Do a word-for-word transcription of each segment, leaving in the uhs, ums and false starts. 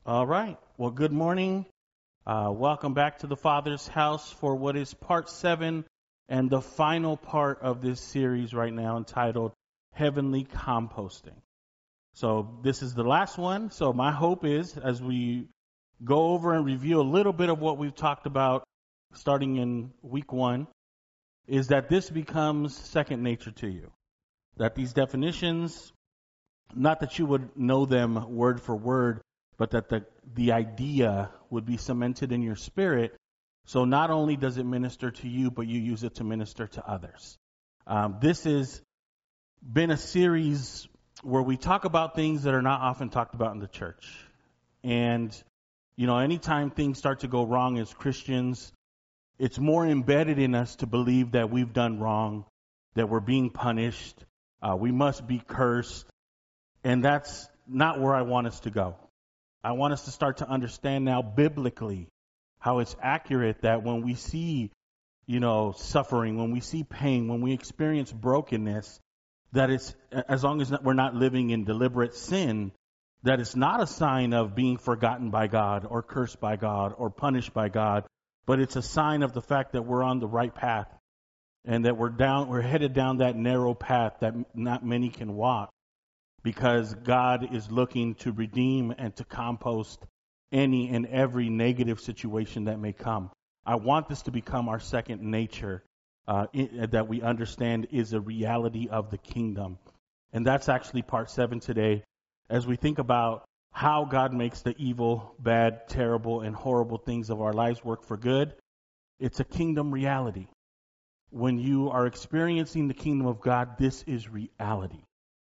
All right. Well, good morning. Uh, welcome back to the Father's house for what is part seven and the final part of this series right now entitled Heavenly Composting. So this is the last one. So my hope is as we go over and review a little bit of what we've talked about starting in week one, is that this becomes second nature to you. That these definitions, not that you would know them word for word, but that the, the idea would be cemented in your spirit. So not only does it minister to you, but you use it to minister to others. Um, this has been a series where we talk about things that are not often talked about in the church. And, you know, anytime things start to go wrong as Christians, it's more embedded in us to believe that we've done wrong, that we're being punished, uh, we must be cursed. And that's not where I want us to go. I want us to start to understand now biblically how it's accurate that when we see, you know, suffering, when we see pain, when we experience brokenness, that it's, as long as we're not living in deliberate sin, that it's not a sign of being forgotten by God or cursed by God or punished by God, but it's a sign of the fact that we're on the right path and that we're down, we're headed down that narrow path that not many can walk. Because God is looking to redeem and to compost any and every negative situation that may come. I want this to become our second nature uh, in, that we understand is a reality of the kingdom. And that's actually part seven today as we think about how God makes the evil, bad, terrible, and horrible things of our lives work for good. It's a kingdom reality. When you are experiencing the kingdom of God, this is reality.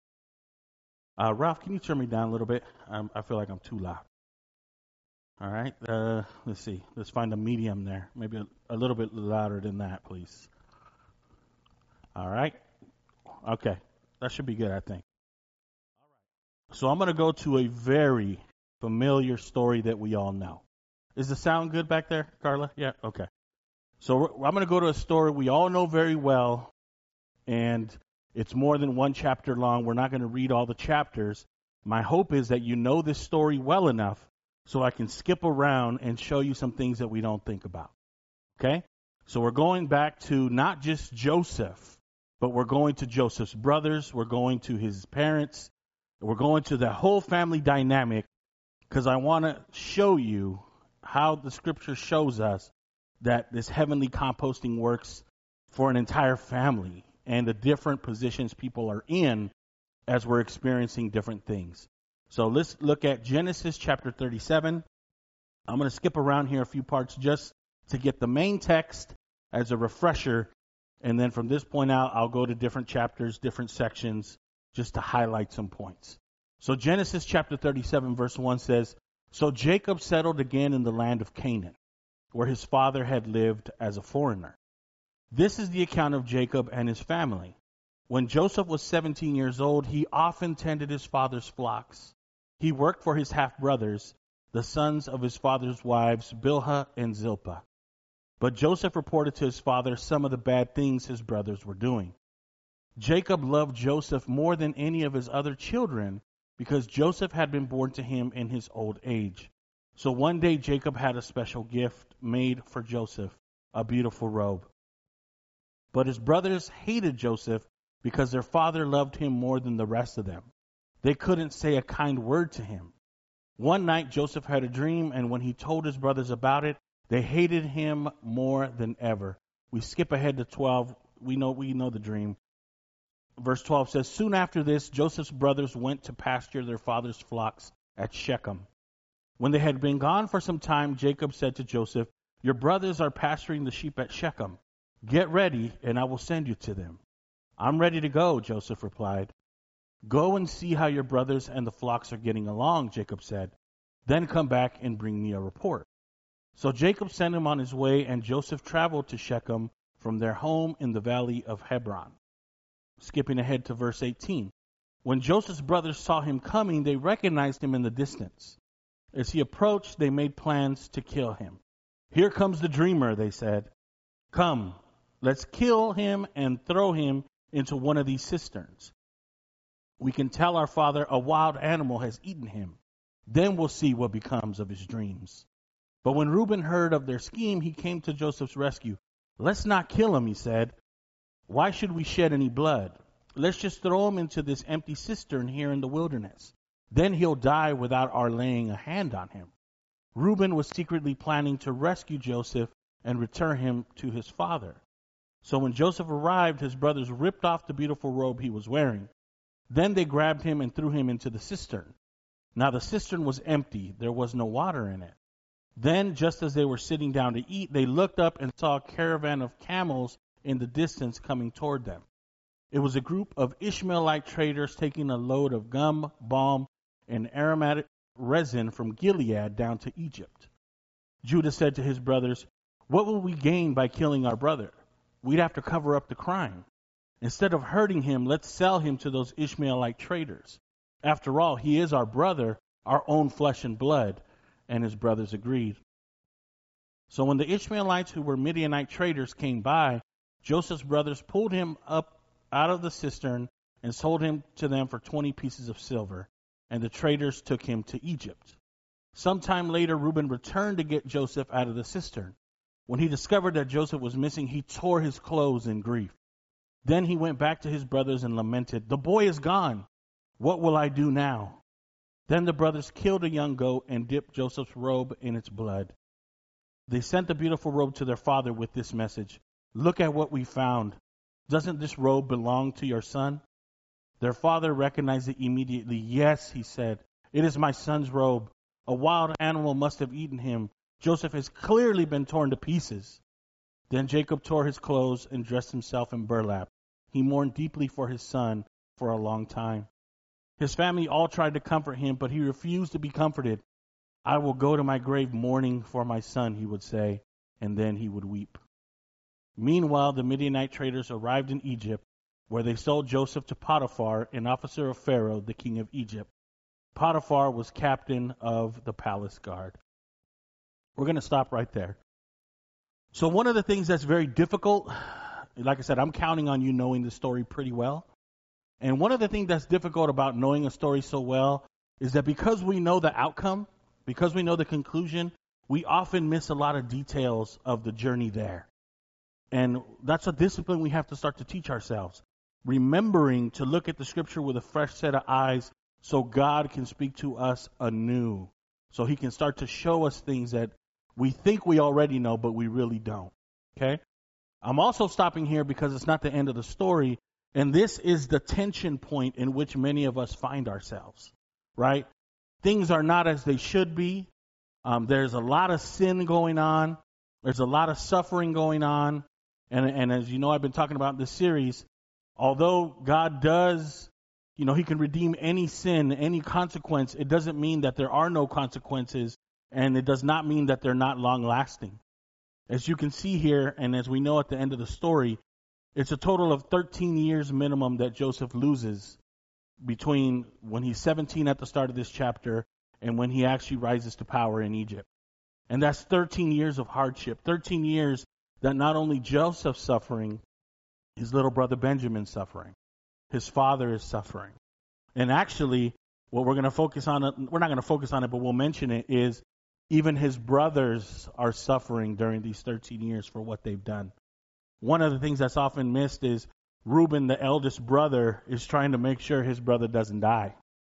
Uh, Ralph, can you turn me down a little bit? Um, I feel like I'm too loud. All right. Uh, let's see. Let's find a medium there. Maybe a, a little bit louder than that, please. All right. Okay. That should be good, I think. So I'm going to go to a very familiar story that we all know. Is the sound good back there, Carla? Yeah? Okay. So I'm going to go to a story we all know very well, and it's more than one chapter long. We're not going to read all the chapters. My hope is that you know this story well enough so I can skip around and show you some things that we don't think about. Okay? So we're going back to not just Joseph, but we're going to Joseph's brothers. We're going to his parents. We're going to the whole family dynamic because I want to show you how the scripture shows us that this heavenly composting works for an entire family and the different positions people are in as we're experiencing different things. So let's look at Genesis chapter thirty-seven. I'm going to skip around here a few parts just to get the main text as a refresher. And then from this point out, I'll go to different chapters, different sections, just to highlight some points. So Genesis chapter thirty-seven verse one says, "So Jacob settled again in the land of Canaan, where his father had lived as a foreigner. This is the account of Jacob and his family. When Joseph was seventeen years old, he often tended his father's flocks. He worked for his half-brothers, the sons of his father's wives, Bilhah and Zilpah. But Joseph reported to his father some of the bad things his brothers were doing. Jacob loved Joseph more than any of his other children because Joseph had been born to him in his old age. So one day Jacob had a special gift made for Joseph, a beautiful robe. But his brothers hated Joseph because their father loved him more than the rest of them. They couldn't say a kind word to him. One night Joseph had a dream, and when he told his brothers about it, they hated him more than ever." We skip ahead to twelve. We know we know the dream. Verse twelve says, "Soon after this, Joseph's brothers went to pasture their father's flocks at Shechem. When they had been gone for some time, Jacob said to Joseph, 'Your brothers are pasturing the sheep at Shechem. Get ready, and I will send you to them.' 'I'm ready to go,' Joseph replied. 'Go and see how your brothers and the flocks are getting along,' Jacob said. 'Then come back and bring me a report.' So Jacob sent him on his way, and Joseph traveled to Shechem from their home in the valley of Hebron." Skipping ahead to verse eighteen. "When Joseph's brothers saw him coming, they recognized him in the distance. As he approached, they made plans to kill him. 'Here comes the dreamer,' they said. 'Come, let's kill him and throw him into one of these cisterns. We can tell our father a wild animal has eaten him, Then we'll see what becomes of his dreams. But when Reuben heard of their scheme, he came to Joseph's rescue. Let's not kill him, he said. Why should we shed any blood? Let's just throw him into this empty cistern here in the wilderness. Then he'll die without our laying a hand on him. Reuben was secretly planning to rescue Joseph and return him to his father. So when Joseph arrived, his brothers ripped off the beautiful robe he was wearing. Then they grabbed him and threw him into the cistern. Now the cistern was empty. There was no water in it. Then, just as they were sitting down to eat, they looked up and saw a caravan of camels in the distance coming toward them. It was a group of Ishmaelite traders taking a load of gum, balm, and aromatic resin from Gilead down to Egypt. Judah said to his brothers, "What will we gain by killing our brother? We'd have to cover up the crime. Instead of hurting him, let's sell him to those Ishmaelite traders. After all, he is our brother, our own flesh and blood." And his brothers agreed. So when the Ishmaelites who were Midianite traders came by, Joseph's brothers pulled him up out of the cistern and sold him to them for twenty pieces of silver, and the traders took him to Egypt. Sometime later, Reuben returned to get Joseph out of the cistern. When he discovered that Joseph was missing, he tore his clothes in grief. Then he went back to his brothers and lamented, "The boy is gone. What will I do now?" Then the brothers killed a young goat and dipped Joseph's robe in its blood. They sent the beautiful robe to their father with this message, "Look at what we found. Doesn't this robe belong to your son?" Their father recognized it immediately. "Yes," he said, "it is my son's robe. A wild animal must have eaten him. Joseph has clearly been torn to pieces." Then Jacob tore his clothes and dressed himself in burlap. He mourned deeply for his son for a long time. His family all tried to comfort him, but he refused to be comforted. "I will go to my grave mourning for my son," he would say, and then he would weep. Meanwhile, the Midianite traders arrived in Egypt, where they sold Joseph to Potiphar, an officer of Pharaoh, the king of Egypt. Potiphar was captain of the palace guard. We're going to stop right there. So one of the things that's very difficult, like I said, I'm counting on you knowing the story pretty well. And one of the things that's difficult about knowing a story so well is that because we know the outcome, because we know the conclusion, we often miss a lot of details of the journey there. And that's a discipline we have to start to teach ourselves. Remembering to look at the scripture with a fresh set of eyes so God can speak to us anew. So he can start to show us things that we think we already know, but we really don't. Okay? I'm also stopping here because it's not the end of the story. And this is the tension point in which many of us find ourselves, right? Things are not as they should be. Um, there's a lot of sin going on. There's a lot of suffering going on. And, and as you know, I've been talking about this series, although God does, you know, he can redeem any sin, any consequence, it doesn't mean that there are no consequences, and it does not mean that they're not long lasting. As you can see here, and as we know at the end of the story, it's a total of thirteen years minimum that Joseph loses between when he's seventeen at the start of this chapter and when he actually rises to power in Egypt. And that's thirteen years of hardship, thirteen years that not only Joseph's suffering, his little brother Benjamin's suffering, his father is suffering. And actually, what we're going to focus on, we're not going to focus on it, but we'll mention it, is even his brothers are suffering during these thirteen years for what they've done. One of the things that's often missed is Reuben, the eldest brother, is trying to make sure his brother doesn't die.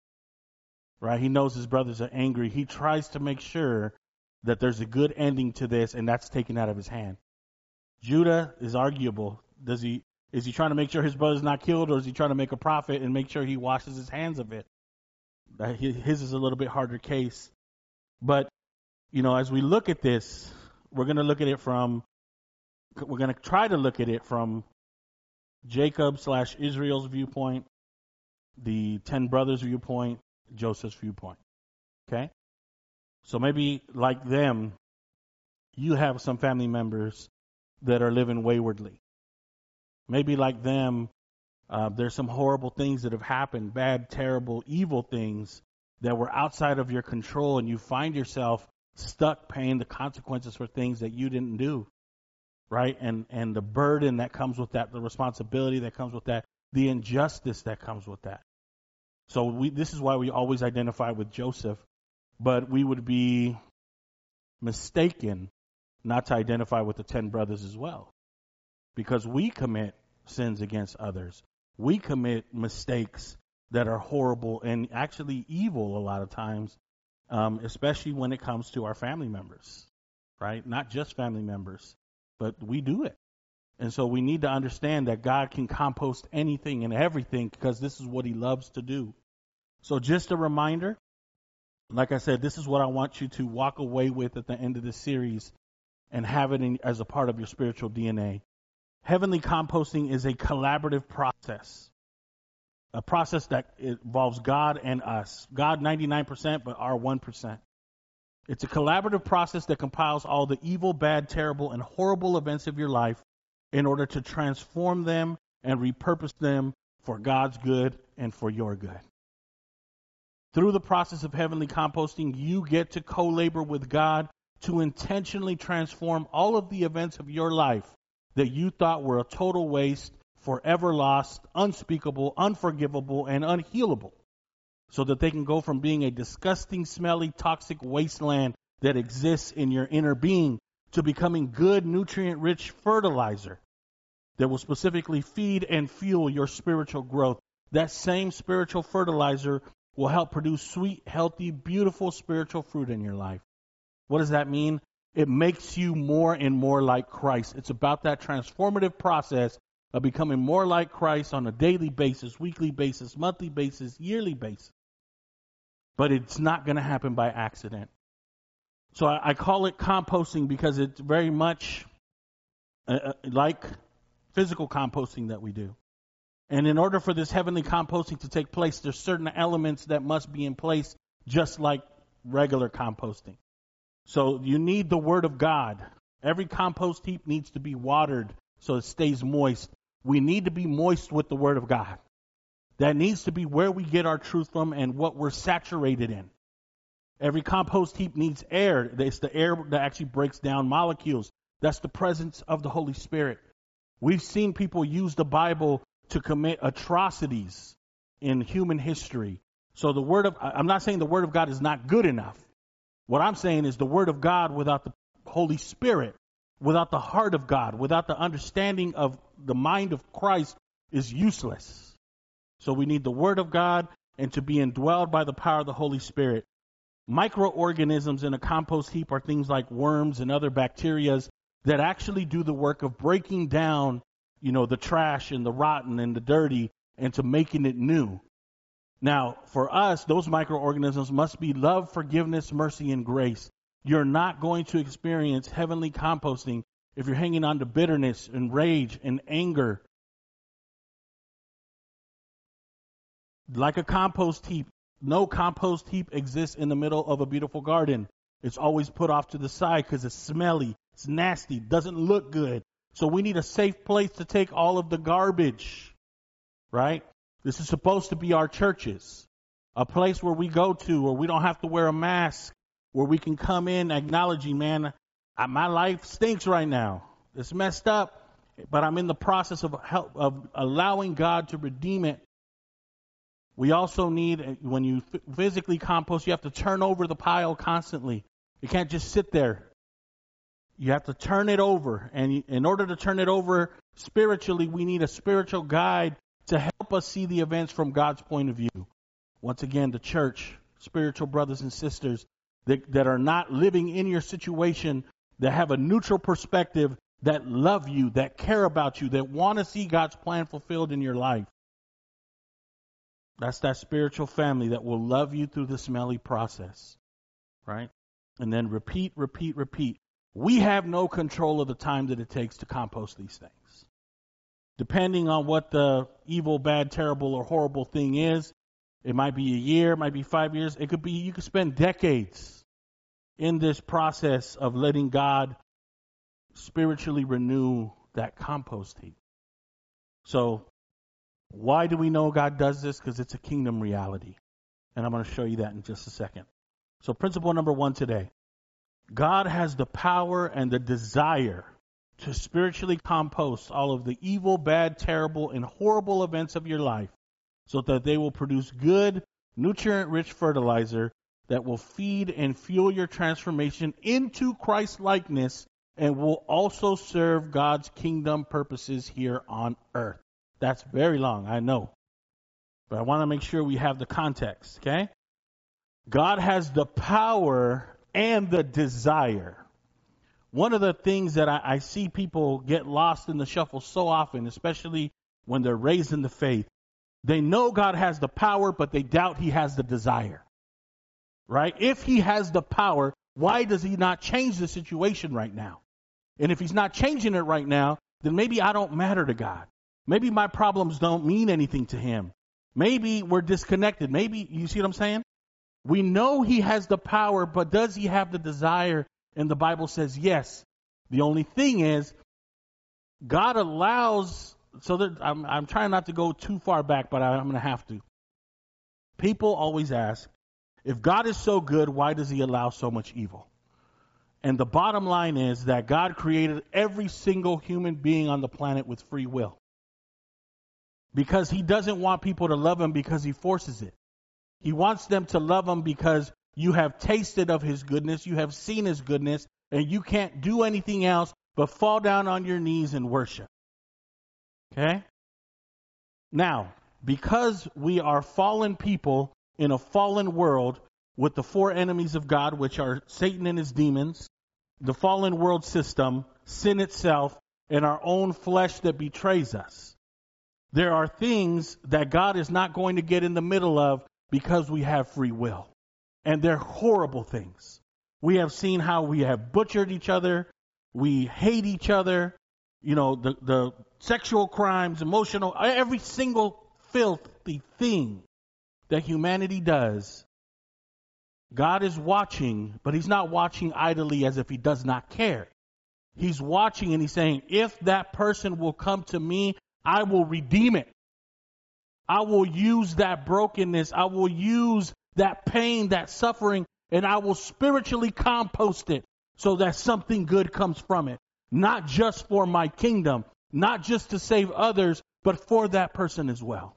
Right? He knows his brothers are angry. He tries to make sure that there's a good ending to this, and that's taken out of his hand. Judah is arguable. Does he is he trying to make sure his brother's not killed, or is he trying to make a profit and make sure he washes his hands of it? His is a little bit harder case. But, you know, as we look at this, we're going to look at it from We're going to try to look at it from Jacob slash Israel's viewpoint, the ten brothers' viewpoint, Joseph's viewpoint. Okay? So maybe like them, you have some family members that are living waywardly. Maybe like them, uh, there's some horrible things that have happened, bad, terrible, evil things that were outside of your control, and you find yourself stuck paying the consequences for things that you didn't do. Right? And and the burden that comes with that, the responsibility that comes with that, the injustice that comes with that. So we this is why we always identify with Joseph, but we would be mistaken not to identify with the ten brothers as well, because we commit sins against others. We commit mistakes that are horrible and actually evil a lot of times, um, especially when it comes to our family members, right? Not just family members, but we do it. And so we need to understand that God can compost anything and everything because this is what he loves to do. So just a reminder, like I said, this is what I want you to walk away with at the end of this series and have it in, as a part of your spiritual D N A. Heavenly composting is a collaborative process, a process that involves God and us. God ninety-nine percent, but our one percent. It's a collaborative process that compiles all the evil, bad, terrible, and horrible events of your life in order to transform them and repurpose them for God's good and for your good. Through the process of heavenly composting, you get to co-labor with God to intentionally transform all of the events of your life that you thought were a total waste, forever lost, unspeakable, unforgivable, and unhealable, so that they can go from being a disgusting, smelly, toxic wasteland that exists in your inner being to becoming good, nutrient-rich fertilizer that will specifically feed and fuel your spiritual growth. That same spiritual fertilizer will help produce sweet, healthy, beautiful spiritual fruit in your life. What does that mean? It makes you more and more like Christ. It's about that transformative process of becoming more like Christ on a daily basis, weekly basis, monthly basis, yearly basis. But it's not going to happen by accident. So I, I call it composting because it's very much uh, like physical composting that we do. And in order for this heavenly composting to take place, there's certain elements that must be in place, just like regular composting. So you need the Word of God. Every compost heap needs to be watered so it stays moist. We need to be moist with the Word of God. That needs to be where we get our truth from and what we're saturated in. Every compost heap needs air. It's the air that actually breaks down molecules. That's the presence of the Holy Spirit. We've seen people use the Bible to commit atrocities in human history. So the Word of, I'm not saying the Word of God is not good enough. What I'm saying is the Word of God without the Holy Spirit, without the heart of God, without the understanding of the mind of Christ is useless. So we need the Word of God and to be indwelled by the power of the Holy Spirit. Microorganisms in a compost heap are things like worms and other bacteria that actually do the work of breaking down, you know, the trash and the rotten and the dirty and to making it new. Now, for us, those microorganisms must be love, forgiveness, mercy, and grace. You're not going to experience heavenly composting if you're hanging on to bitterness and rage and anger. Like a compost heap, no compost heap exists in the middle of a beautiful garden. It's always put off to the side because it's smelly, it's nasty, doesn't look good. So we need a safe place to take all of the garbage, right? This is supposed to be our churches, a place where we go to where we don't have to wear a mask, where we can come in acknowledging, man, my life stinks right now. It's messed up, but I'm in the process of help, of allowing God to redeem it. We also need, when you physically compost, you have to turn over the pile constantly. You can't just sit there. You have to turn it over. And in order to turn it over spiritually, we need a spiritual guide to help us see the events from God's point of view. Once again, the church, spiritual brothers and sisters that, that are not living in your situation, that have a neutral perspective, that love you, that care about you, that want to see God's plan fulfilled in your life. That's that spiritual family that will love you through the smelly process, right? And then repeat, repeat, repeat. We have no control of the time that it takes to compost these things. Depending on what the evil, bad, terrible, or horrible thing is, it might be a year, it might be five years. It could be, you could spend decades in this process of letting God spiritually renew that compost heap. So, why do we know God does this? Because it's a kingdom reality. And I'm going to show you that in just a second. So principle number one today. God has the power and the desire to spiritually compost all of the evil, bad, terrible, and horrible events of your life so that they will produce good, nutrient-rich fertilizer that will feed and fuel your transformation into Christ-likeness and will also serve God's kingdom purposes here on earth. That's very long, I know. But I want to make sure we have the context, okay? God has the power and the desire. One of the things that I, I see people get lost in the shuffle so often, especially when they're raised in the faith, they know God has the power, but they doubt he has the desire. Right? If he has the power, why does he not change the situation right now? And if he's not changing it right now, then maybe I don't matter to God. Maybe my problems don't mean anything to him. Maybe we're disconnected. Maybe, you see what I'm saying? We know he has the power, but does he have the desire? And the Bible says yes. The only thing is, God allows, so that I'm, I'm trying not to go too far back, but I, I'm going to have to. People always ask, if God is so good, why does he allow so much evil? And the bottom line is that God created every single human being on the planet with free will. Because he doesn't want people to love him because he forces it. He wants them to love him because you have tasted of his goodness, you have seen his goodness, and you can't do anything else but fall down on your knees and worship. Okay? Now, because we are fallen people in a fallen world with the four enemies of God, which are Satan and his demons, the fallen world system, sin itself, and our own flesh that betrays us, there are things that God is not going to get in the middle of because we have free will. And they're horrible things. We have seen how we have butchered each other. We hate each other. You know, the, the sexual crimes, emotional, every single filthy thing that humanity does. God is watching, but he's not watching idly as if he does not care. He's watching and he's saying, if that person will come to me, I will redeem it. I will use that brokenness. I will use that pain, that suffering, and I will spiritually compost it so that something good comes from it. Not just for my kingdom, not just to save others, but for that person as well.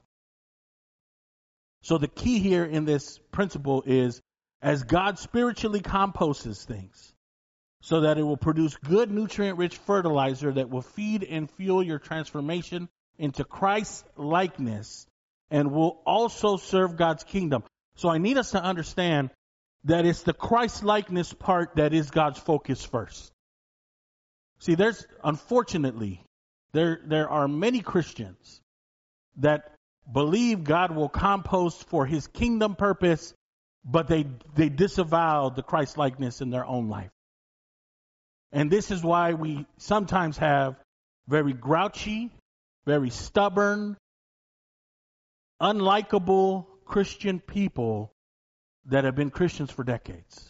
So the key here in this principle is, as God spiritually composes things so that it will produce good nutrient-rich fertilizer that will feed and fuel your transformation into Christ's likeness and will also serve God's kingdom. So I need us to understand that it's the Christ likeness part that is God's focus first. See, there's, unfortunately, there, there are many Christians that believe God will compost for his kingdom purpose, but they, they disavow the Christ likeness in their own life. And this is why we sometimes have very grouchy, very stubborn, unlikable Christian people that have been Christians for decades.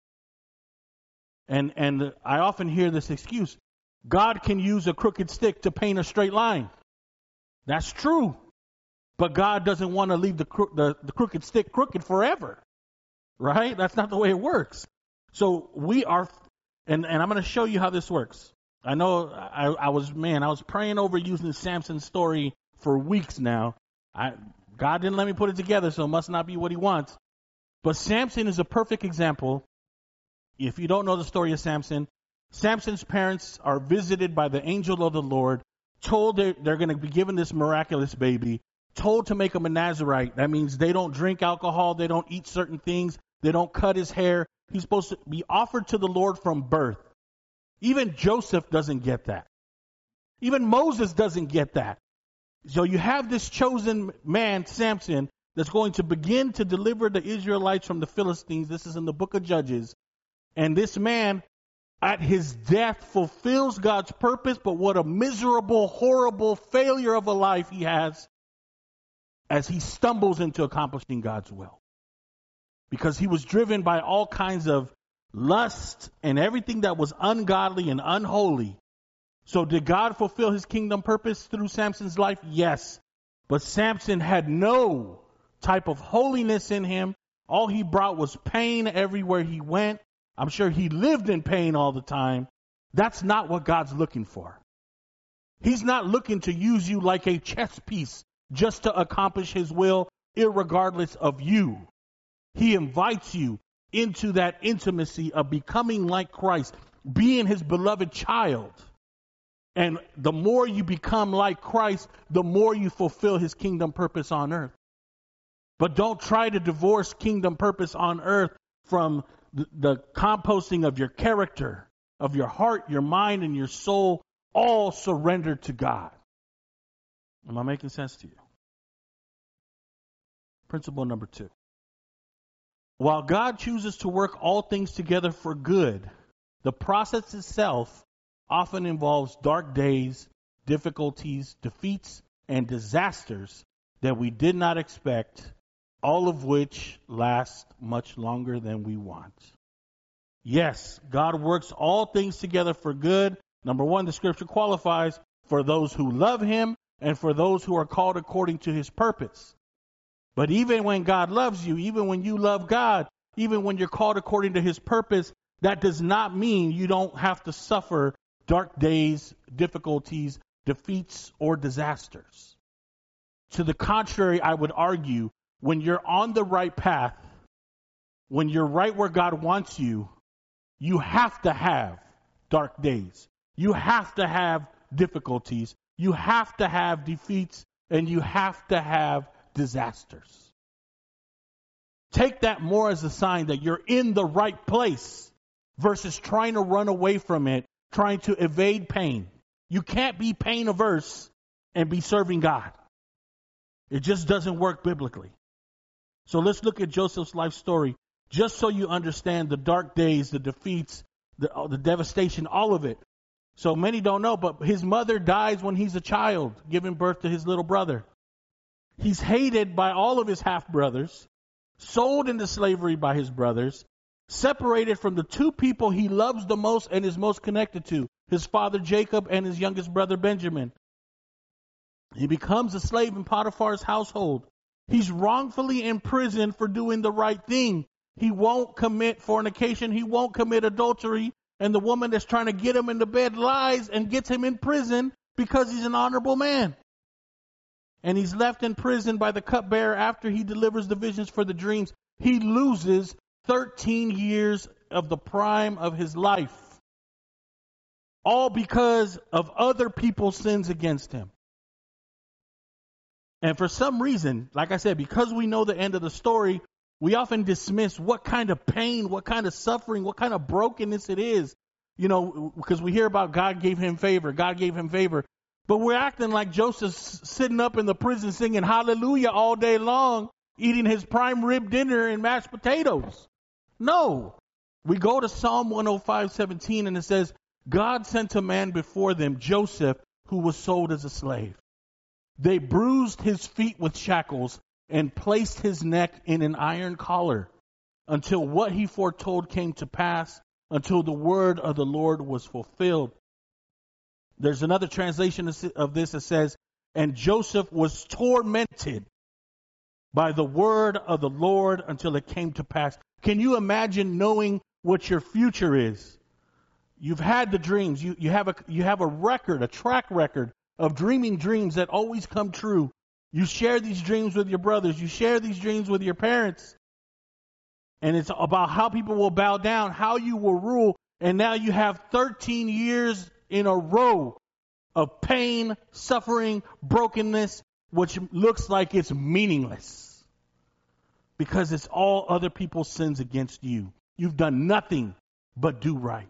And and I often hear this excuse, God can use a crooked stick to paint a straight line. That's true. But God doesn't want to leave the, cro- the, the crooked stick crooked forever. Right? That's not the way it works. So we are, and, and I'm going to show you how this works. I know I, I was, man, I was praying over using Samson's story for weeks now. I God didn't let me put it together, so it must not be what he wants. But Samson is a perfect example. If you don't know the story of Samson, Samson's parents are visited by the angel of the Lord, told they're, they're going to be given this miraculous baby, told to make him a Nazirite. That means they don't drink alcohol, they don't eat certain things, they don't cut his hair. He's supposed to be offered to the Lord from birth. Even Joseph doesn't get that. Even Moses doesn't get that. So you have this chosen man, Samson, that's going to begin to deliver the Israelites from the Philistines. This is in the book of Judges. And this man, at his death, fulfills God's purpose, but what a miserable, horrible failure of a life he has as he stumbles into accomplishing God's will. Because he was driven by all kinds of lust and everything that was ungodly and unholy. So did God fulfill his kingdom purpose through Samson's life? Yes. But Samson had no type of holiness in him. All he brought was pain everywhere he went. I'm sure he lived in pain all the time. That's not what God's looking for. He's not looking to use you like a chess piece just to accomplish his will, irregardless of you. He invites you into that intimacy of becoming like Christ, being his beloved child. And the more you become like Christ, the more you fulfill his kingdom purpose on earth. But don't try to divorce kingdom purpose on earth from the, the composting of your character, of your heart, your mind, and your soul, all surrendered to God. Am I making sense to you? Principle number two. While God chooses to work all things together for good, the process itself often involves dark days, difficulties, defeats, and disasters that we did not expect, all of which last much longer than we want. Yes, God works all things together for good. Number one, the scripture qualifies for those who love him and for those who are called according to his purpose. But even when God loves you, even when you love God, even when you're called according to his purpose, that does not mean you don't have to suffer dark days, difficulties, defeats, or disasters. To the contrary, I would argue, when you're on the right path, when you're right where God wants you, you have to have dark days. You have to have difficulties. You have to have defeats, and you have to have disasters. Take that more as a sign that you're in the right place versus trying to run away from it, trying to evade pain. You can't be pain averse and be serving God. It just doesn't work biblically. So let's look at Joseph's life story, just so you understand the dark days, the defeats, the, the devastation, all of it. So many don't know, but his mother dies when he's a child, giving birth to his little brother. He's hated by all of his half-brothers, sold into slavery by his brothers, separated from the two people he loves the most and is most connected to, his father Jacob and his youngest brother Benjamin. He becomes a slave in Potiphar's household. He's wrongfully imprisoned for doing the right thing. He won't commit fornication. He won't commit adultery. And the woman that's trying to get him into bed lies and gets him in prison because he's an honorable man. And he's left in prison by the cupbearer after he delivers the visions for the dreams. He loses thirteen years of the prime of his life. All because of other people's sins against him. And for some reason, like I said, because we know the end of the story, we often dismiss what kind of pain, what kind of suffering, what kind of brokenness it is. You know, because we hear about God gave him favor, God gave him favor. But we're acting like Joseph's sitting up in the prison singing hallelujah all day long, eating his prime rib dinner and mashed potatoes. No. We go to Psalm one oh five, seventeen, and it says, God sent a man before them, Joseph, who was sold as a slave. They bruised his feet with shackles and placed his neck in an iron collar until what he foretold came to pass, until the word of the Lord was fulfilled. There's another translation of this that says, and Joseph was tormented by the word of the Lord until it came to pass. Can you imagine knowing what your future is? You've had the dreams. You, you have a, you have a record, a track record of dreaming dreams that always come true. You share these dreams with your brothers. You share these dreams with your parents. And it's about how people will bow down, how you will rule. And now you have thirteen years in a row of pain, suffering, brokenness, which looks like it's meaningless. Because it's all other people's sins against you. You've done nothing but do right.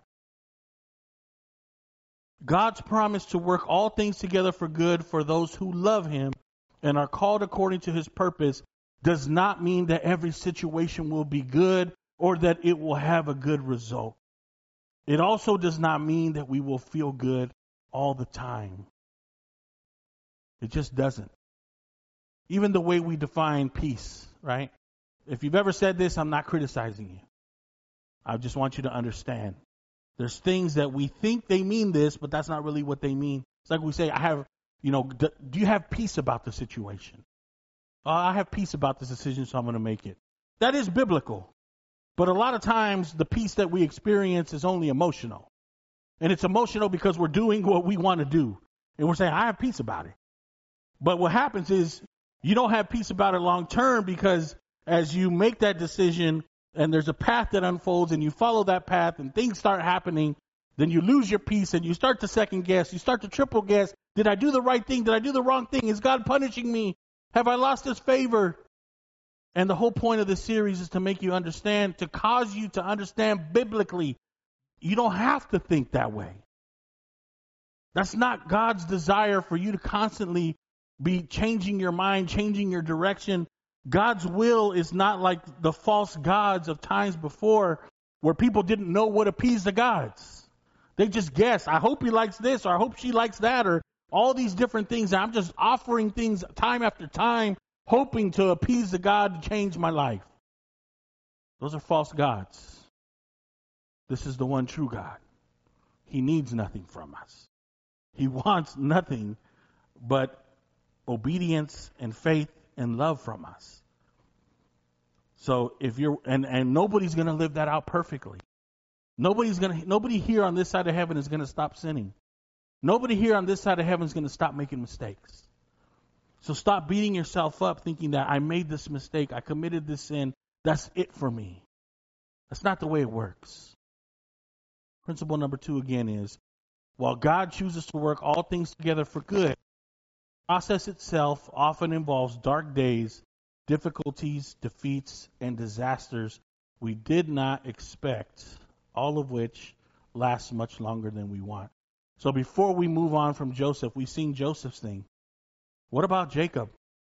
God's promise to work all things together for good for those who love him and are called according to his purpose does not mean that every situation will be good or that it will have a good result. It also does not mean that we will feel good all the time. It just doesn't. Even the way we define peace, right? If you've ever said this, I'm not criticizing you. I just want you to understand. There's things that we think they mean this, but that's not really what they mean. It's like we say, I have, you know, do, do you have peace about the situation? Uh, I have peace about this decision, so I'm going to make it. That is biblical. But a lot of times, the peace that we experience is only emotional. And it's emotional because we're doing what we want to do. And we're saying, I have peace about it. But what happens is, you don't have peace about it long term because as you make that decision and there's a path that unfolds and you follow that path and things start happening, then you lose your peace and you start to second guess. You start to triple guess. Did I do the right thing? Did I do the wrong thing? Is God punishing me? Have I lost his favor? And the whole point of this series is to make you understand, to cause you to understand biblically. You don't have to think that way. That's not God's desire for you to constantly be changing your mind, changing your direction. God's will is not like the false gods of times before where people didn't know what appeased the gods. They just guessed. I hope he likes this, or I hope she likes that, or all these different things. I'm just offering things time after time, hoping to appease the God to change my life. Those are false gods. This is the one true God. He needs nothing from us. He wants nothing but obedience and faith and love from us. So if you're, and, and nobody's going to live that out perfectly. Nobody's going to, nobody here on this side of heaven is going to stop sinning. Nobody here on this side of heaven is going to stop making mistakes. So stop beating yourself up thinking that I made this mistake, I committed this sin, that's it for me. That's not the way it works. Principle number two again is, while God chooses to work all things together for good, the process itself often involves dark days, difficulties, defeats, and disasters we did not expect, all of which last much longer than we want. So before we move on from Joseph, we've seen Joseph's thing. What about Jacob?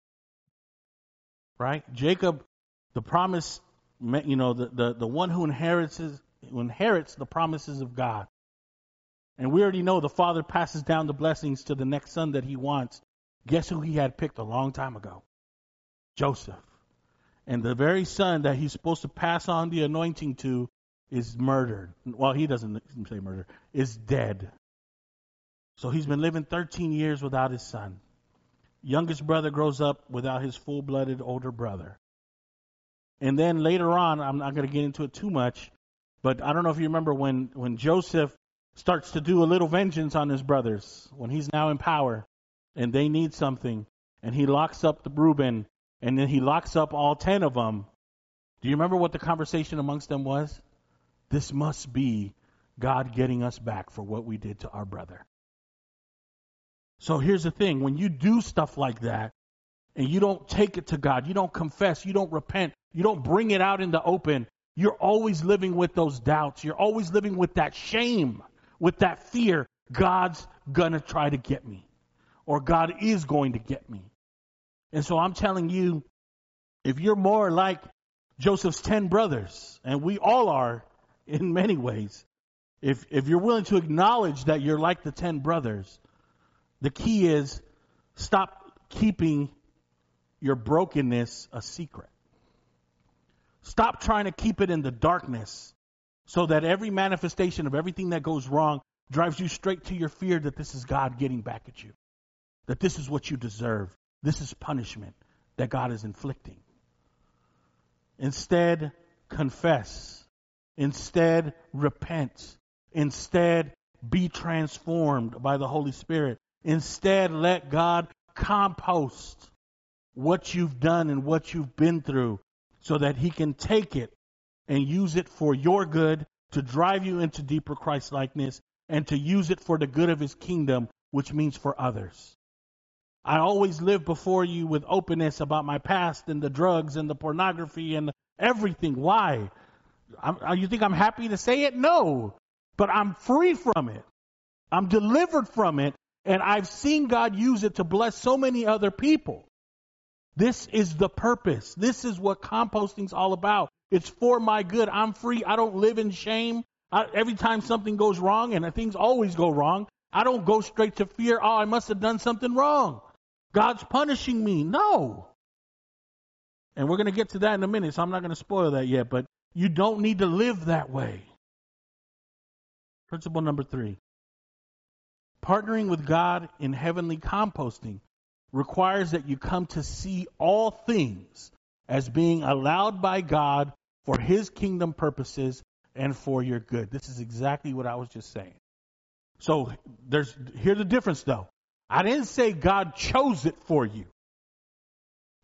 Right? Jacob, the promise, you know, the, the, the one who inherits, who inherits the promises of God. And we already know the father passes down the blessings to the next son that he wants. Guess who he had picked a long time ago? Joseph. And the very son that he's supposed to pass on the anointing to is murdered. Well, he doesn't say murder, is dead. So he's been living thirteen years without his son. Youngest brother grows up without his full-blooded older brother. And then later on, I'm not going to get into it too much, but I don't know if you remember when, when Joseph starts to do a little vengeance on his brothers, when he's now in power and they need something, and he locks up the Reuben, and then he locks up all ten of them. Do you remember what the conversation amongst them was? This must be God getting us back for what we did to our brother. So here's the thing. When you do stuff like that, and you don't take it to God, you don't confess, you don't repent, you don't bring it out in the open, you're always living with those doubts. You're always living with that shame, with that fear. God's going to try to get me, or God is going to get me. And so I'm telling you, if you're more like Joseph's ten brothers, and we all are in many ways, if if you're willing to acknowledge that you're like the ten brothers, the key is stop keeping your brokenness a secret. Stop trying to keep it in the darkness so that every manifestation of everything that goes wrong drives you straight to your fear that this is God getting back at you, that this is what you deserve. This is punishment that God is inflicting. Instead, confess. Instead, repent. Instead, be transformed by the Holy Spirit. Instead, let God compost what you've done and what you've been through so that he can take it and use it for your good, to drive you into deeper Christ-likeness, and to use it for the good of his kingdom, which means for others. I always live before you with openness about my past and the drugs and the pornography and everything. Why? I'm, you think I'm happy to say it? No. But I'm free from it. I'm delivered from it. And I've seen God use it to bless so many other people. This is the purpose. This is what composting's all about. It's for my good. I'm free. I don't live in shame. I, every time something goes wrong, and things always go wrong, I don't go straight to fear. Oh, I must have done something wrong. God's punishing me. No. And we're going to get to that in a minute, so I'm not going to spoil that yet. But you don't need to live that way. Principle number three. Partnering with God in heavenly composting requires that you come to see all things as being allowed by God for his kingdom purposes and for your good. This is exactly what I was just saying. So there's here's the difference though. I didn't say God chose it for you.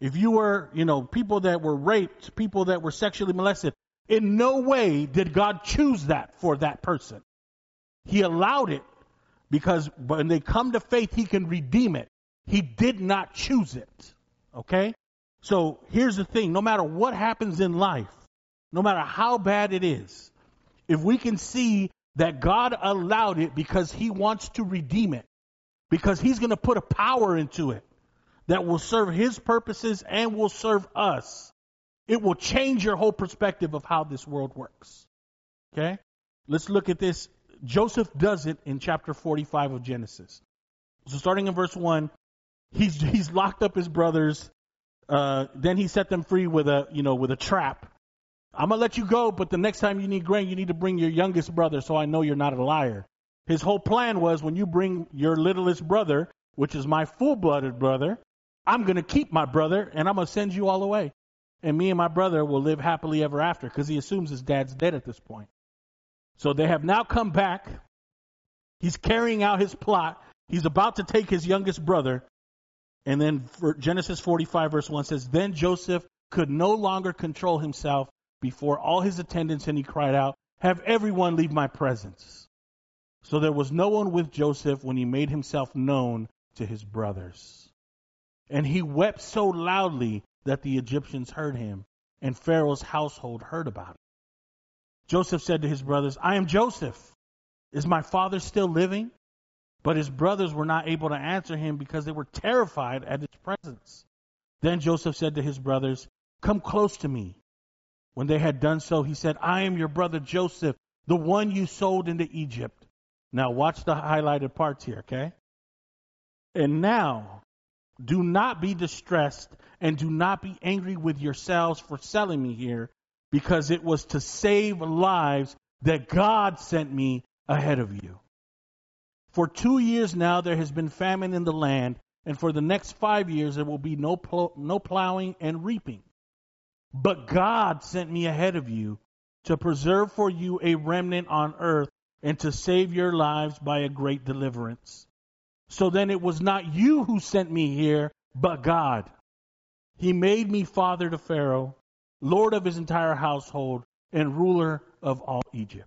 if you were, you know, people that were raped, people that were sexually molested, in no way did God choose that for that person. He allowed it because when they come to faith, he can redeem it. He did not choose it. Okay? So here's the thing. No matter what happens in life, no matter how bad it is, if we can see that God allowed it because he wants to redeem it, because he's going to put a power into it that will serve his purposes and will serve us, it will change your whole perspective of how this world works. Okay? Let's look at this. Joseph does it in chapter forty-five of Genesis. So starting in verse one, he's he's locked up his brothers. Uh, then he set them free with a, you know, with a trap. I'm going to let you go, but the next time you need grain, you need to bring your youngest brother so I know you're not a liar. His whole plan was, when you bring your littlest brother, which is my full-blooded brother, I'm going to keep my brother and I'm going to send you all away. And me and my brother will live happily ever after, because he assumes his dad's dead at this point. So they have now come back. He's carrying out his plot. He's about to take his youngest brother. And then for Genesis forty-five verse one says, then Joseph could no longer control himself before all his attendants, and he cried out, have everyone leave my presence. So there was no one with Joseph when he made himself known to his brothers. And he wept so loudly that the Egyptians heard him, and Pharaoh's household heard about it. Joseph said to his brothers, I am Joseph. Is my father still living? But his brothers were not able to answer him because they were terrified at his presence. Then Joseph said to his brothers, come close to me. When they had done so, he said, I am your brother Joseph, the one you sold into Egypt. Now watch the highlighted parts here, okay? And now, do not be distressed and do not be angry with yourselves for selling me here, because it was to save lives that God sent me ahead of you. For two years now there has been famine in the land, and for the next five years there will be no pl- no plowing and reaping. But God sent me ahead of you to preserve for you a remnant on earth and to save your lives by a great deliverance. So then it was not you who sent me here, but God. He made me father to Pharaoh, lord of his entire household, and ruler of all Egypt.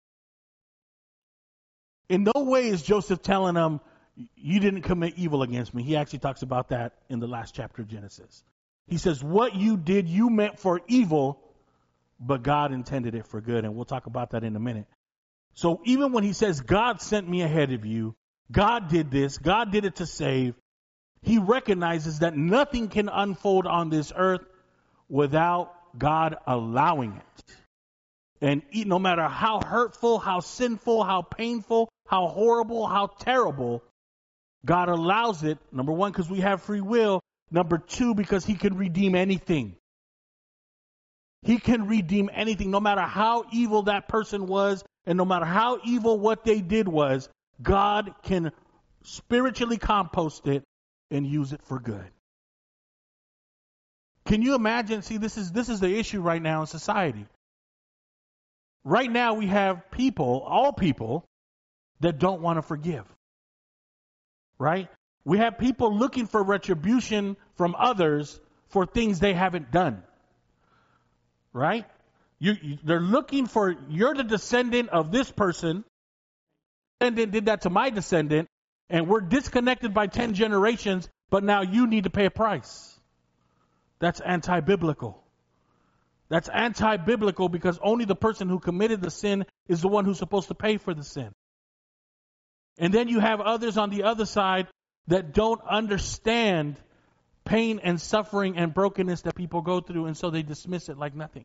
In no way is Joseph telling them, you didn't commit evil against me. He actually talks about that in the last chapter of Genesis. He says, what you did, you meant for evil, but God intended it for good. And we'll talk about that in a minute. So even when he says, God sent me ahead of you, God did this, God did it to save, he recognizes that nothing can unfold on this earth without God allowing it. And no matter how hurtful, how sinful, how painful, how horrible, how terrible, God allows it. Number one, because we have free will. Number two, because he can redeem anything. He can redeem anything, no matter how evil that person was, and no matter how evil what they did was, God can spiritually compost it and use it for good. Can you imagine? See, this is this is the issue right now in society. Right now we have people, all people, that don't want to forgive. Right? We have people looking for retribution from others for things they haven't done. Right? You, you, they're looking for, you're the descendant of this person. Descendant did that to my descendant, and we're disconnected by ten generations, but now you need to pay a price. That's anti-biblical. That's anti-biblical because only the person who committed the sin is the one who's supposed to pay for the sin. And then you have others on the other side that don't understand pain and suffering and brokenness that people go through, and so they dismiss it like nothing.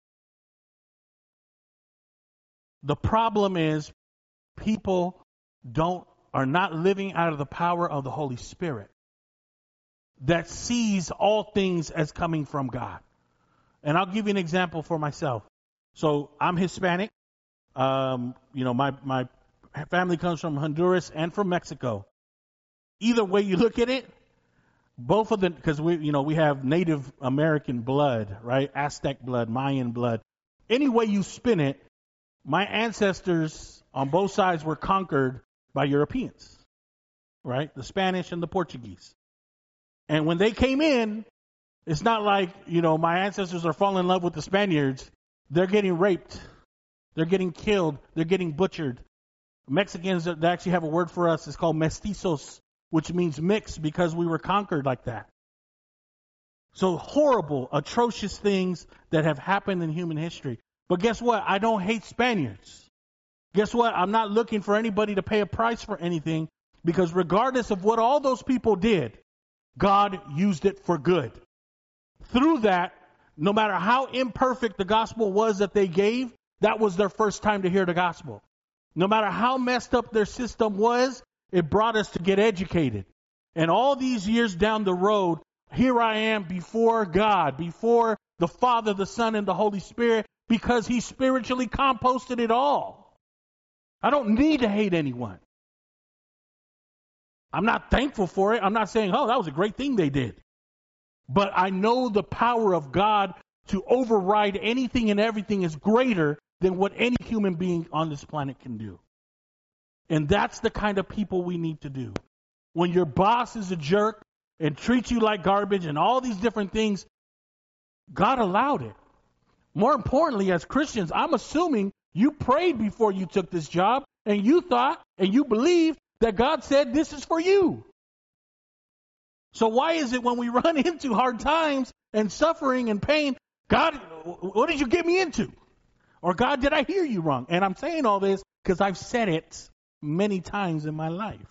The problem is people don't are not living out of the power of the Holy Spirit that sees all things as coming from God. And I'll give you an example for myself. So I'm Hispanic. Um, you know, my, my family comes from Honduras and from Mexico. Either way you look at it, both of them, because we, you know, we have Native American blood, right? Aztec blood, Mayan blood. Any way you spin it, my ancestors on both sides were conquered by Europeans, right? The Spanish and the Portuguese. And when they came in, It's not like, you know, my ancestors are falling in love with the Spaniards. They're getting raped. They're getting killed. They're getting butchered. Mexicans, they actually have a word for us. It's called mestizos, which means mixed because we were conquered like that. So horrible, atrocious things that have happened in human history. But guess what? I don't hate Spaniards. Guess what? I'm not looking for anybody to pay a price for anything, because regardless of what all those people did, God used it for good. Through that, no matter how imperfect the gospel was that they gave, that was their first time to hear the gospel. No matter how messed up their system was, it brought us to get educated. And all these years down the road, here I am before God, before the Father, the Son, and the Holy Spirit, because He spiritually composted it all. I don't need to hate anyone. I'm not thankful for it. I'm not saying, oh, that was a great thing they did. But I know the power of God to override anything and everything is greater than what any human being on this planet can do. And that's the kind of people we need to do. When your boss is a jerk and treats you like garbage and all these different things, God allowed it. More importantly, as Christians, I'm assuming you prayed before you took this job, and you thought and you believed that God said this is for you. So why is it when we run into hard times and suffering and pain, God, what did you get me into? Or God, did I hear you wrong? And I'm saying all this because I've said it many times in my life.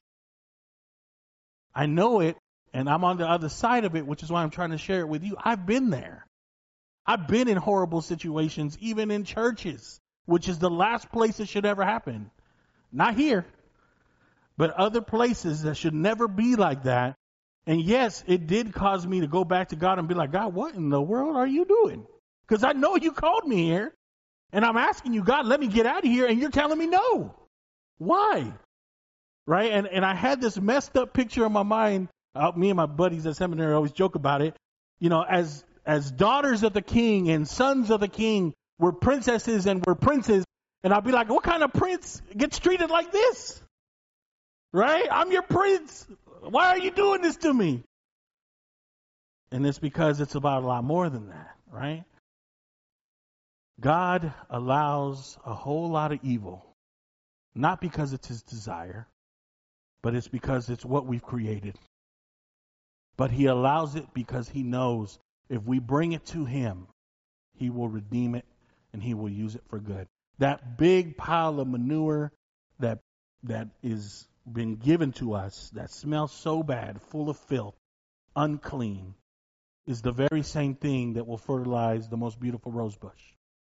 I know it, and I'm on the other side of it, which is why I'm trying to share it with you. I've been there. I've been in horrible situations, even in churches, which is the last place it should ever happen. Not here, but other places that should never be like that. And yes, it did cause me to go back to God and be like, God, what in the world are you doing? Because I know you called me here. And I'm asking you, God, let me get out of here. And you're telling me no. Why? Right? And and I had this messed up picture in my mind. Uh, me and my buddies at seminary always joke about it. You know, as as daughters of the king and sons of the king, we're princesses and we're princes. And I'll be like, what kind of prince gets treated like this? Right? I'm your prince. Why are you doing this to me? And it's because it's about a lot more than that, right? God allows a whole lot of evil, not because it's His desire, but it's because it's what we've created. But He allows it because He knows if we bring it to Him, He will redeem it and He will use it for good. That big pile of manure that that is been given to us, that smells so bad, full of filth, unclean, is the very same thing that will fertilize the most beautiful rose bush.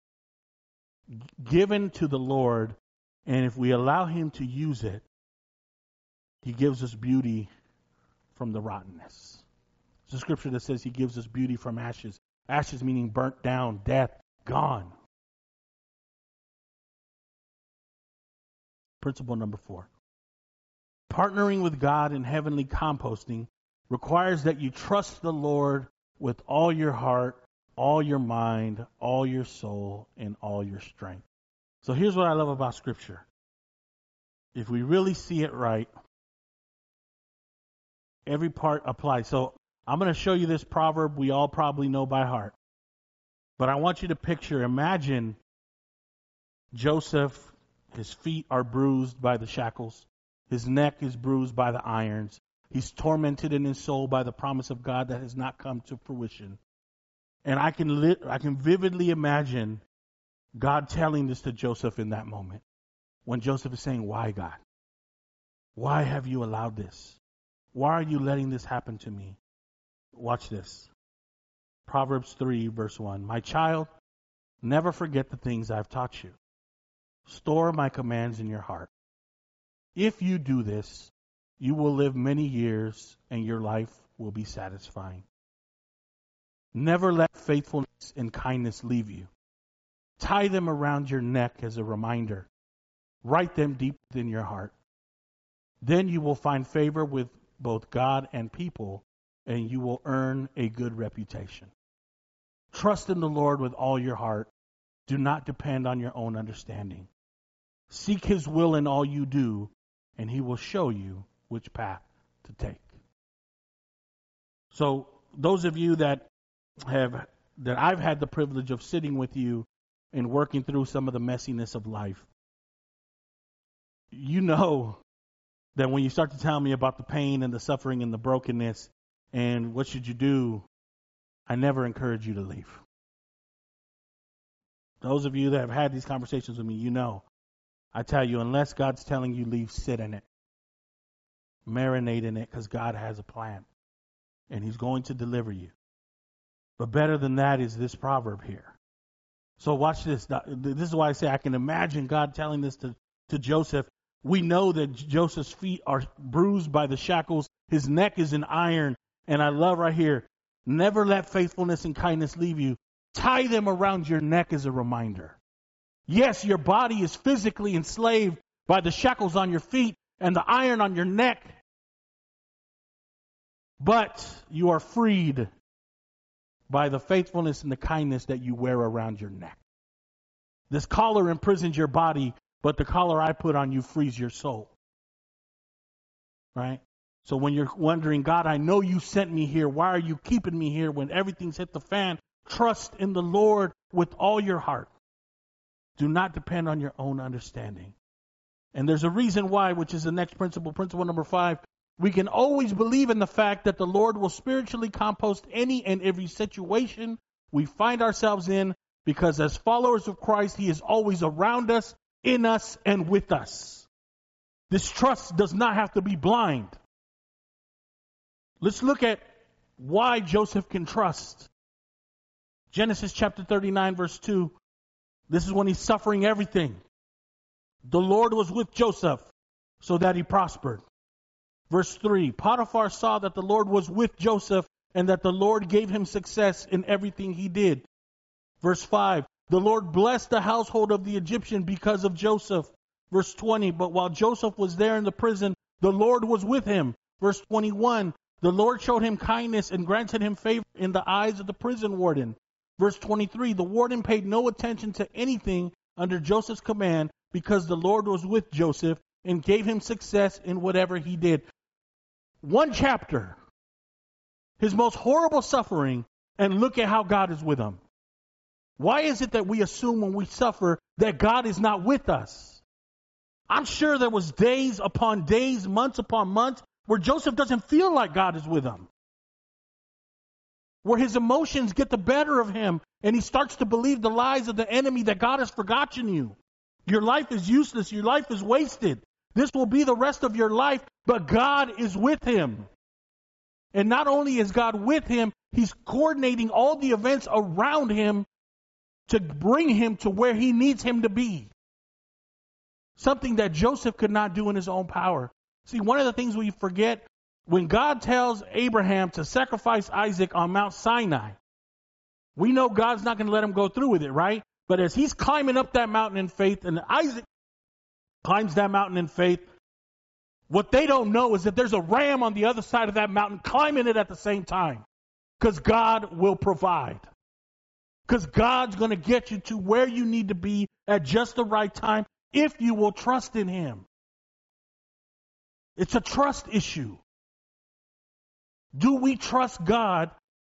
Given to the Lord, and if we allow Him to use it, He gives us beauty from the rottenness. There's a scripture that says He gives us beauty from ashes. Ashes meaning burnt down, death, gone. Principle number four. Partnering with God in heavenly composting requires that you trust the Lord with all your heart, all your mind, all your soul, and all your strength. So here's what I love about Scripture. If we really see it right, every part applies. So I'm going to show you this proverb we all probably know by heart. But I want you to picture, imagine Joseph, his feet are bruised by the shackles. His neck is bruised by the irons. He's tormented in his soul by the promise of God that has not come to fruition. And I can li- I can vividly imagine God telling this to Joseph in that moment. When Joseph is saying, why, God? Why have you allowed this? Why are you letting this happen to me? Watch this. Proverbs three, verse one. My child, never forget the things I've taught you. Store my commands in your heart. If you do this, you will live many years and your life will be satisfying. Never let faithfulness and kindness leave you. Tie them around your neck as a reminder. Write them deep within your heart. Then you will find favor with both God and people, and you will earn a good reputation. Trust in the Lord with all your heart. Do not depend on your own understanding. Seek His will in all you do, and He will show you which path to take. So those of you that have that I've had the privilege of sitting with you and working through some of the messiness of life, you know that when you start to tell me about the pain and the suffering and the brokenness and what should you do, I never encourage you to leave. Those of you that have had these conversations with me, you know, I tell you, unless God's telling you leave, sit in it. Marinate in it, because God has a plan. And he's going to deliver you. But better than that is this proverb here. So watch this. This is why I say I can imagine God telling this to, to Joseph. We know that Joseph's feet are bruised by the shackles. His neck is in iron. And I love right here, never let faithfulness and kindness leave you. Tie them around your neck as a reminder. Yes, your body is physically enslaved by the shackles on your feet and the iron on your neck. But you are freed by the faithfulness and the kindness that you wear around your neck. This collar imprisons your body, but the collar I put on you frees your soul. Right? So when you're wondering, God, I know you sent me here. Why are you keeping me here when everything's hit the fan? Trust in the Lord with all your heart. Do not depend on your own understanding. And there's a reason why, which is the next principle, principle number five. We can always believe in the fact that the Lord will spiritually compost any and every situation we find ourselves in, because as followers of Christ, he is always around us, in us, and with us. This trust does not have to be blind. Let's look at why Joseph can trust. Genesis chapter thirty-nine, verse two. This is when he's suffering everything. The Lord was with Joseph so that he prospered. Verse three, Potiphar saw that the Lord was with Joseph and that the Lord gave him success in everything he did. Verse five, the Lord blessed the household of the Egyptian because of Joseph. Verse twenty, but while Joseph was there in the prison, the Lord was with him. Verse twenty-one, the Lord showed him kindness and granted him favor in the eyes of the prison warden. Verse twenty-three, the warden paid no attention to anything under Joseph's command because the Lord was with Joseph and gave him success in whatever he did. One chapter, his most horrible suffering, and look at how God is with him. Why is it that we assume when we suffer that God is not with us? I'm sure there was days upon days, months upon months, where Joseph doesn't feel like God is with him. Where his emotions get the better of him, and he starts to believe the lies of the enemy that God has forgotten you. Your life is useless. Your life is wasted. This will be the rest of your life, but God is with him. And not only is God with him, he's coordinating all the events around him to bring him to where he needs him to be. Something that Joseph could not do in his own power. See, one of the things we forget, when God tells Abraham to sacrifice Isaac on Mount Sinai, we know God's not going to let him go through with it, right? But as he's climbing up that mountain in faith, and Isaac climbs that mountain in faith, what they don't know is that there's a ram on the other side of that mountain climbing it at the same time. Because God will provide. Because God's going to get you to where you need to be at just the right time if you will trust in him. It's a trust issue. Do we trust God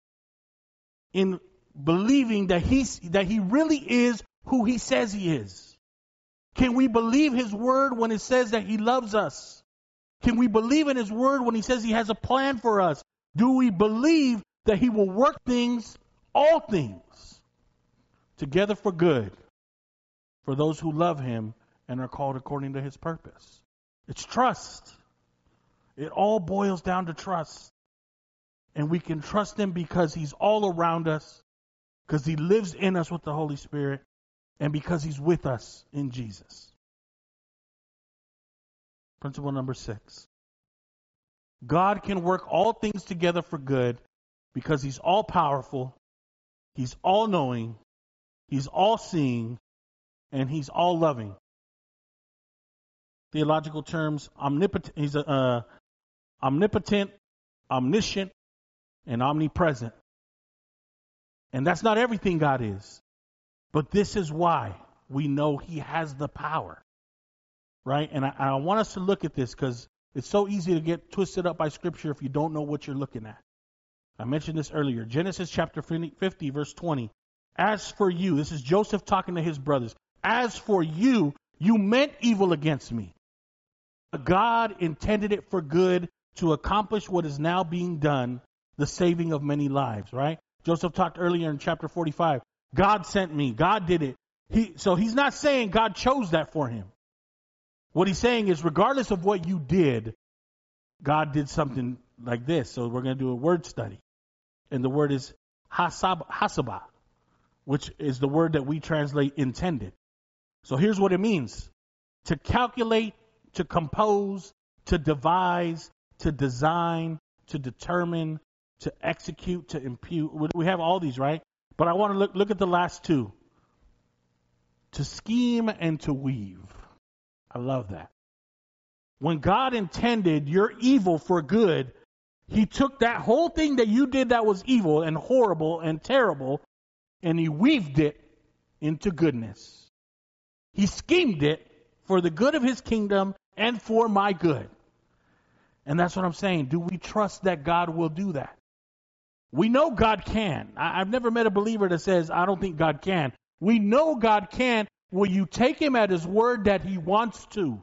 in believing that he's, that he really is who he says he is? Can we believe his word when it says that he loves us? Can we believe in his word when he says he has a plan for us? Do we believe that he will work things, all things, together for good for those who love him and are called according to his purpose? It's trust. It all boils down to trust. And we can trust him because he's all around us, because he lives in us with the Holy Spirit, and because he's with us in Jesus. Principle number six. God can work all things together for good because he's all powerful, he's all knowing, he's all seeing, and he's all loving. Theological terms, omnipotent, he's a, uh, omnipotent, omniscient, and omnipresent. And that's not everything God is. But this is why we know he has the power. Right? And I, I want us to look at this because it's so easy to get twisted up by Scripture if you don't know what you're looking at. I mentioned this earlier. Genesis chapter fifty, verse twenty. As for you, this is Joseph talking to his brothers. As for you, you meant evil against me. God intended it for good to accomplish what is now being done, the saving of many lives, right? Joseph talked earlier in chapter forty-five. God sent me. God did it. He, so he's not saying God chose that for him. What he's saying is regardless of what you did, God did something like this. So we're going to do a word study. And the word is hasab, hasaba, which is the word that we translate intended. So here's what it means. To calculate, to compose, to devise, to design, to determine, to execute, to impute. We have all these, right? But I want to look, look at the last two. To scheme and to weave. I love that. When God intended your evil for good, he took that whole thing that you did that was evil and horrible and terrible, and he weaved it into goodness. He schemed it for the good of his kingdom and for my good. And that's what I'm saying. Do we trust that God will do that? We know God can. I, I've never met a believer that says, I don't think God can. We know God can. Will you take him at his word that he wants to?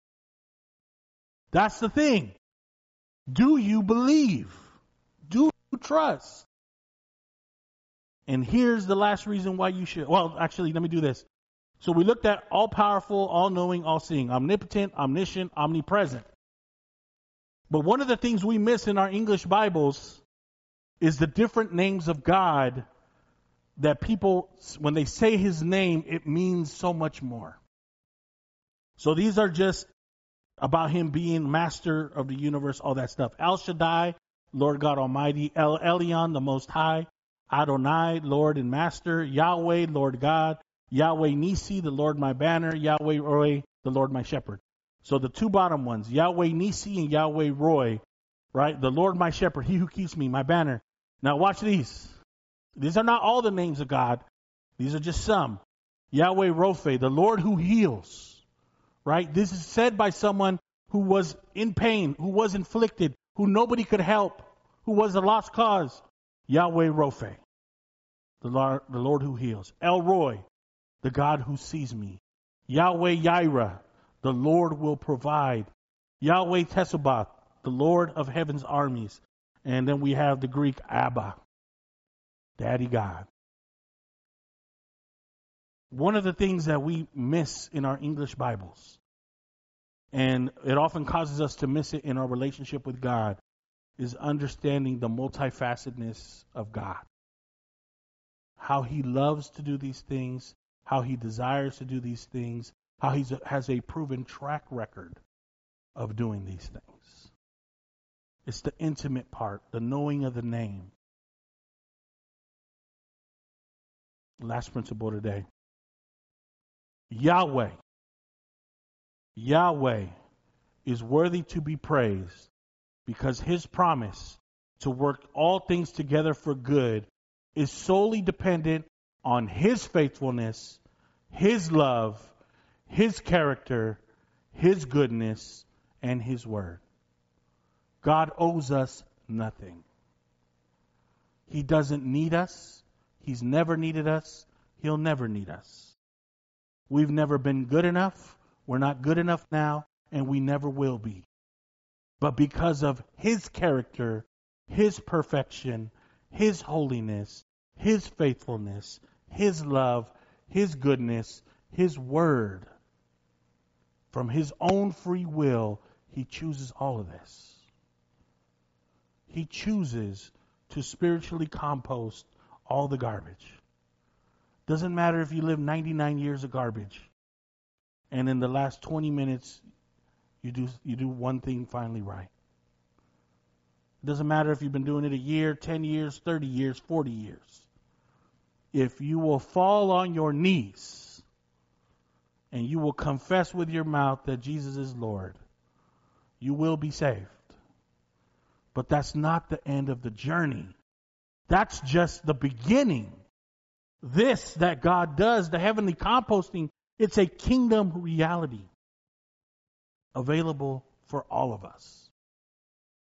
That's the thing. Do you believe? Do you trust? And here's the last reason why you should. Well, actually, let me do this. So we looked at all-powerful, all-knowing, all-seeing, omnipotent, omniscient, omnipresent. But one of the things we miss in our English Bibles is the different names of God that people, when they say his name, it means so much more. So these are just about him being master of the universe, all that stuff. El Shaddai, Lord God Almighty. El Elyon, the Most High. Adonai, Lord and Master. Yahweh, Lord God. Yahweh Nisi, the Lord my banner. Yahweh Roy, the Lord my shepherd. So the two bottom ones, Yahweh Nisi and Yahweh Roy, right? The Lord my shepherd, he who keeps me, my banner. Now watch these. These are not all the names of God. These are just some. Yahweh Rophe, the Lord who heals, right? This is said by someone who was in pain, who was inflicted, who nobody could help, who was a lost cause. Yahweh Rophe, the Lord, the Lord who heals. El Roy, the God who sees me. Yahweh Yireh, the Lord will provide. Yahweh Tesabath, the Lord of heaven's armies. And then we have the Greek Abba, Daddy God. One of the things that we miss in our English Bibles, and it often causes us to miss it in our relationship with God, is understanding the multifacetedness of God. How he loves to do these things, how he desires to do these things, how he has a proven track record of doing these things. It's the intimate part, the knowing of the name. Last principle today. Yahweh. Yahweh is worthy to be praised because his promise to work all things together for good is solely dependent on his faithfulness, his love, his character, his goodness, and his word. God owes us nothing. He doesn't need us. He's never needed us. He'll never need us. We've never been good enough. We're not good enough now, and we never will be. But because of his character, his perfection, his holiness, his faithfulness, his love, his goodness, his word, from his own free will, he chooses all of this. He chooses to spiritually compost all the garbage. Doesn't matter if you live ninety-nine years of garbage, and in the last twenty minutes, you do you do one thing finally right. It doesn't matter if you've been doing it a year, ten years, thirty years, forty years. If you will fall on your knees and you will confess with your mouth that Jesus is Lord, you will be saved. But that's not the end of the journey. That's just the beginning. This that God does, the heavenly composting, it's a kingdom reality available for all of us.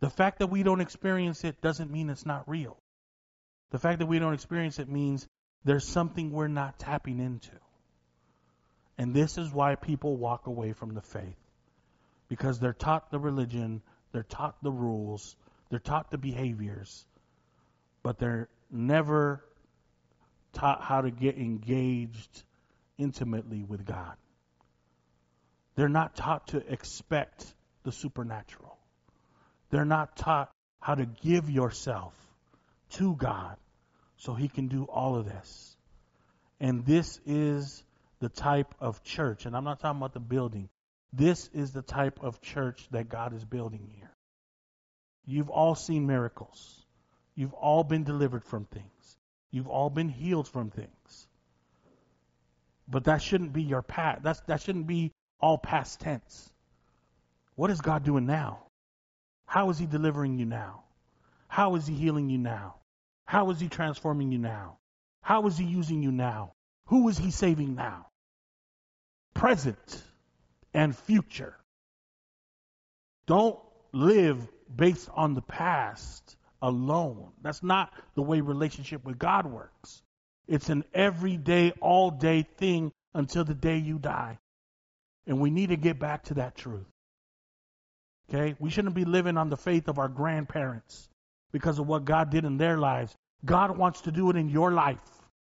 The fact that we don't experience it doesn't mean it's not real. The fact that we don't experience it means there's something we're not tapping into. And this is why people walk away from the faith. Because they're taught the religion, they're taught the rules, they're taught the behaviors, but they're never taught how to get engaged intimately with God. They're not taught to expect the supernatural. They're not taught how to give yourself to God so He can do all of this. And this is the type of church, and I'm not talking about the building. This is the type of church that God is building here. You've all seen miracles. You've all been delivered from things. You've all been healed from things. But that shouldn't be your past. That's, that shouldn't be all past tense. What is God doing now? How is He delivering you now? How is He healing you now? How is He transforming you now? How is He using you now? Who is He saving now? Present and future. Don't live based on the past alone. That's not the way relationship with God works. It's an everyday, all day thing until the day you die. And we need to get back to that truth. Okay? We shouldn't be living on the faith of our grandparents because of what God did in their lives. God wants to do it in your life.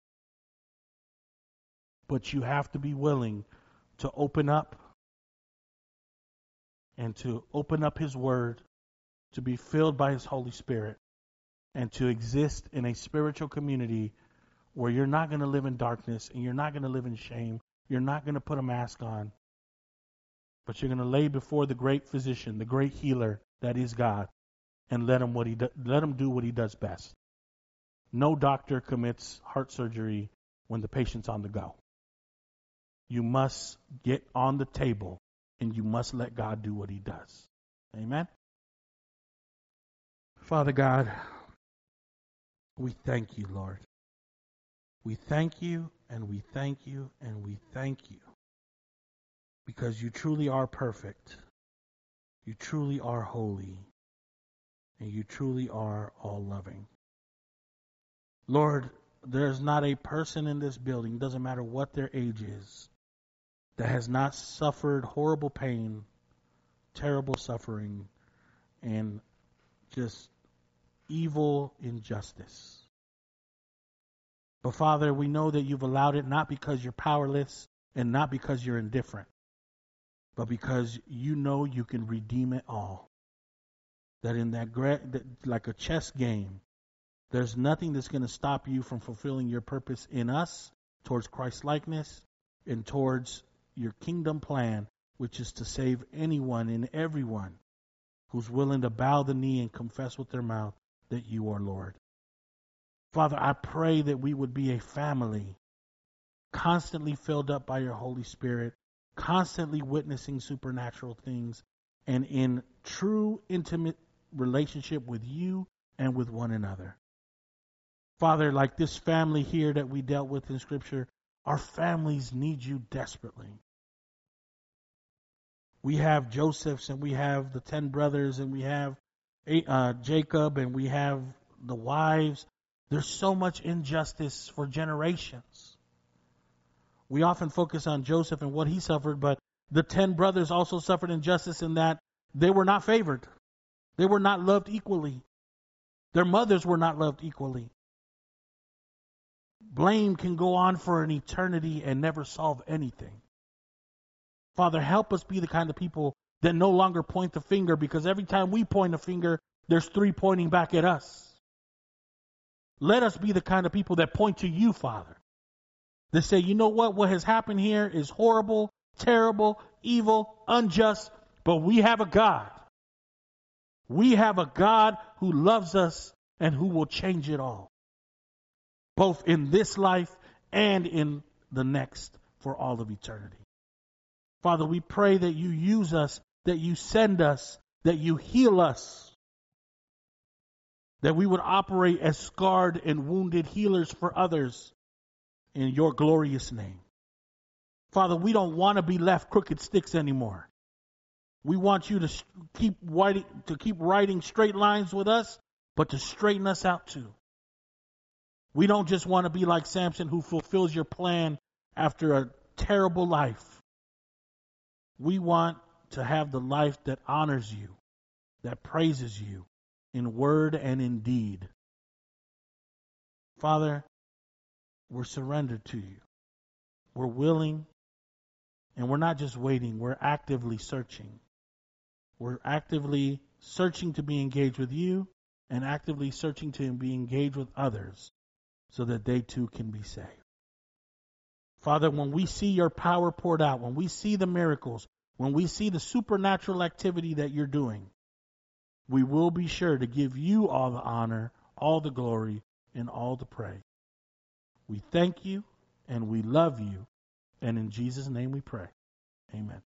But you have to be willing to open up and to open up His Word, to be filled by His Holy Spirit, and to exist in a spiritual community where you're not going to live in darkness and you're not going to live in shame. You're not going to put a mask on. But you're going to lay before the great physician, the great healer that is God, and let him what he do, let him do what He does best. No doctor commits heart surgery when the patient's on the go. You must get on the table and you must let God do what He does. Amen? Father God, we thank You, Lord. We thank You and we thank You and we thank You. Because You truly are perfect. You truly are holy. And You truly are all-loving. Lord, there's not a person in this building, doesn't matter what their age is, that has not suffered horrible pain, terrible suffering, and just evil injustice. But Father, we know that You've allowed it not because You're powerless and not because You're indifferent, but because You know You can redeem it all. That in that, that like a chess game, there's nothing that's going to stop You from fulfilling Your purpose in us towards Christ-likeness and towards Your kingdom plan, which is to save anyone and everyone who's willing to bow the knee and confess with their mouth that You are Lord. Father, I pray that we would be a family constantly filled up by Your Holy Spirit, constantly witnessing supernatural things, and in true intimate relationship with You and with one another. Father, like this family here that we dealt with in Scripture, our families need You desperately. We have Joseph's and we have the ten brothers and we have uh, Jacob and we have the wives. There's so much injustice for generations. We often focus on Joseph and what he suffered, but the ten brothers also suffered injustice in that they were not favored. They were not loved equally. Their mothers were not loved equally. Blame can go on for an eternity and never solve anything. Father, help us be the kind of people that no longer point the finger, because every time we point a finger, there's three pointing back at us. Let us be the kind of people that point to You, Father. That say, you know what? What has happened here is horrible, terrible, evil, unjust, but we have a God. We have a God who loves us and who will change it all. Both in this life and in the next for all of eternity. Father, we pray that You use us, that You send us, that You heal us. That we would operate as scarred and wounded healers for others in Your glorious name. Father, we don't want to be left crooked sticks anymore. We want you to keep writing, to keep writing straight lines with us, but to straighten us out too. We don't just want to be like Samson, who fulfills your plan after a terrible life. We want to have the life that honors you, that praises you in word and in deed. Father, we're surrendered to you. We're willing, and we're not just waiting, we're actively searching. We're actively searching to be engaged with you and actively searching to be engaged with others so that they too can be saved. Father, when we see your power poured out, when we see the miracles, when we see the supernatural activity that you're doing, we will be sure to give you all the honor, all the glory, and all the praise. We thank you and we love you, and in Jesus' name we pray. Amen.